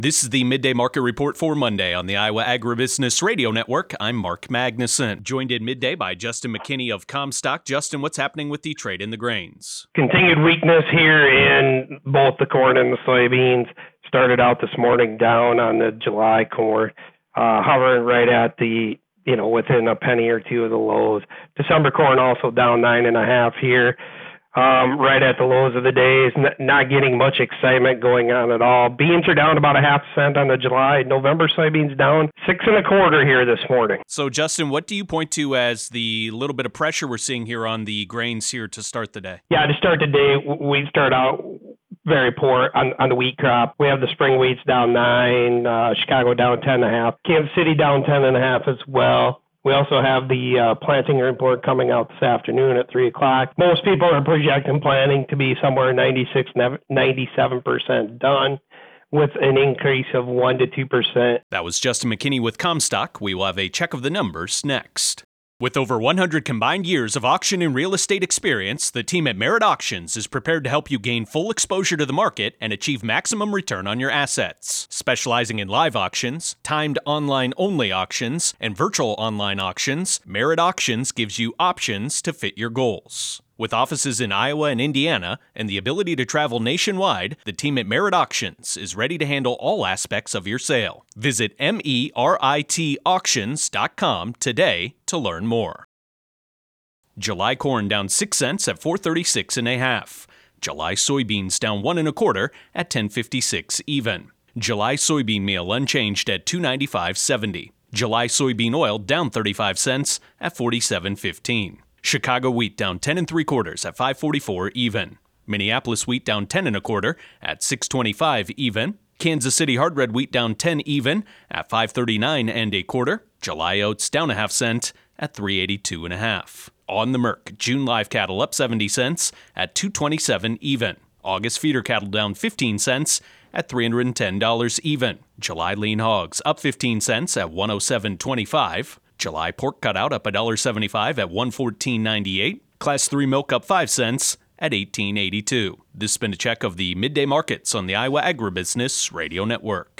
This is the Midday Market Report for Monday on the Iowa Agribusiness Radio Network. I'm Mark Magnuson, joined in midday by Justin McKinney of Comstock. Justin, what's happening with the trade in the grains? Continued weakness here in both the corn and the soybeans. Started out this morning down on the July corn, hovering right at the, within a penny or two of the lows. December corn also down 9.5 here. Right at the lows of the days, not getting much excitement going on at all. Beans are down about 0.5 cent on the July. November soybeans down 6.25 here this morning. So, Justin, what do you point to as the little bit of pressure we're seeing here on the grains here to start the day? Yeah, to start the day, we start out very poor on the wheat crop. We have the spring wheats down 9, Chicago down 10.5, Kansas City down 10.5 as well. We also have the planting report coming out this afternoon at 3 o'clock. Most people are projecting planting to be somewhere 97% done, with an increase of 1 to 2%. That was Justin McKinney with Comstock. We will have a check of the numbers next. With over 100 combined years of auction and real estate experience, the team at Merit Auctions is prepared to help you gain full exposure to the market and achieve maximum return on your assets. Specializing in live auctions, timed online-only auctions, and virtual online auctions, Merit Auctions gives you options to fit your goals. With offices in Iowa and Indiana and the ability to travel nationwide, the team at Merit Auctions is ready to handle all aspects of your sale. Visit meritauctions.com today to learn more. July corn down 6 cents at 436.5. July soybeans down 1.25 at 10.56 even. July soybean meal unchanged at 295.70. July soybean oil down 35 cents at 47.15. Chicago wheat down 10.75 at 5.44 even. Minneapolis wheat down 10.25 at 6.25 even. Kansas City hard red wheat down 10 even at 5.39 1/4. July oats down 0.5 cent at 3.82.5. On the Merc, June live cattle up 70 cents at 2.27 even. August feeder cattle down 15 cents at $310 even. July lean hogs up 15 cents at 107.25. July pork cutout up $1.75 at $114.98. Class 3 milk up 5 cents at $18.82. This has been a check of the midday markets on the Iowa Agribusiness Radio Network.